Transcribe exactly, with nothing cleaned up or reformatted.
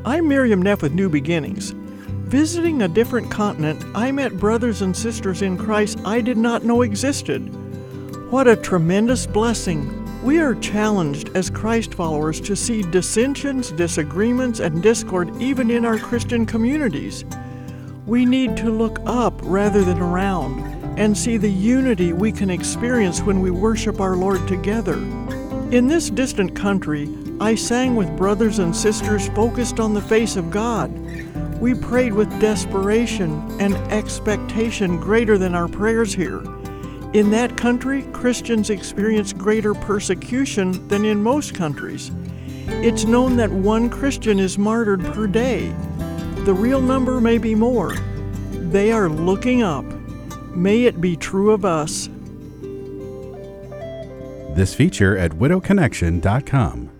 I'm Miriam Neff with New Beginnings. Visiting a different continent, I met brothers and sisters in Christ I did not know existed. What a tremendous blessing! We are challenged as Christ followers to see dissensions, disagreements, and discord even in our Christian communities. We need to look up rather than around and see the unity we can experience when we worship our Lord together. In this distant country, I sang with brothers and sisters focused on the face of God. We prayed with desperation and expectation greater than our prayers here. In that country, Christians experience greater persecution than in most countries. It's known that one Christian is martyred per day. The real number may be more. They are looking up. May it be true of us. This feature at widow connection dot com.